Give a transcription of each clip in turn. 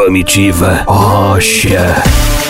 Comitiva Rocha.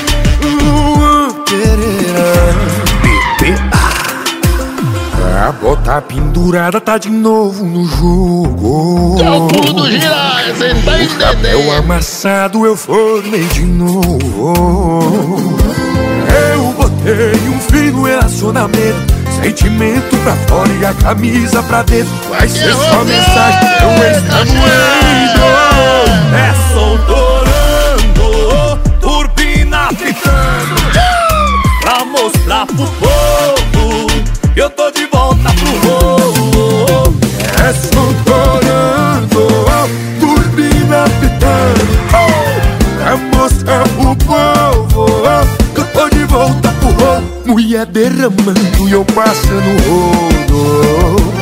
A bota pendurada tá de novo no jogo. É o pulo do girar, você não tá entendendo. Chapéu amassado eu formei de novo. Eu botei um fim no relacionamento, sentimento pra fora e a camisa pra dentro. Vai ser só mensagem, eu estou moendo. É soltorando, turbina pitando, pra mostrar pro povo que eu tô de volta pro rolo. É soltorando, turbina pitando, pra mostrar pro povo que eu tô de volta pro rolo. Mulher derramando e eu passando rolo.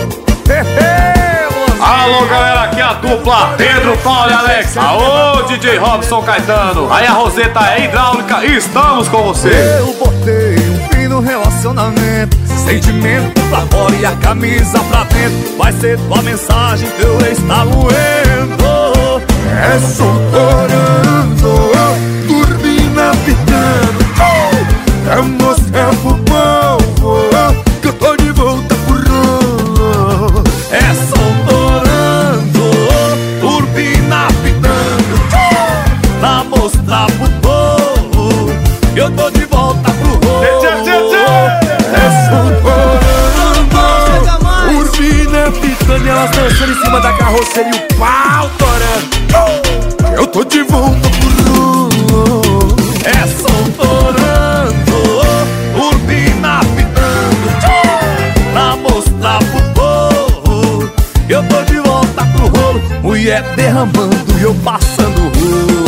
Alô galera, aqui é a dupla Pedro, Paulo e Alex. Aô DJ Robson Caetano. Aí a Roseta é hidráulica e estamos com você. Eu botei um fim no relacionamento, sentimento pra fora e a camisa pra dentro. Vai ser tua mensagem que eu está moendo. É soltorando, turbina pitando, pra mostrar pro povo que eu tô de volta pro rolo. É soltorando, turbina pitando, pra mostrar pro povo que eu tô de volta pro rolo. É soltorando, turbina pitando e elas dançando em cima da carroceria e o pau torando. Eu tô de volta pro rolo. É soltorando, turbina pitando, pra mostrar pro povo que eu tô de volta pro rolo. Mulher derramando e eu passando rolo.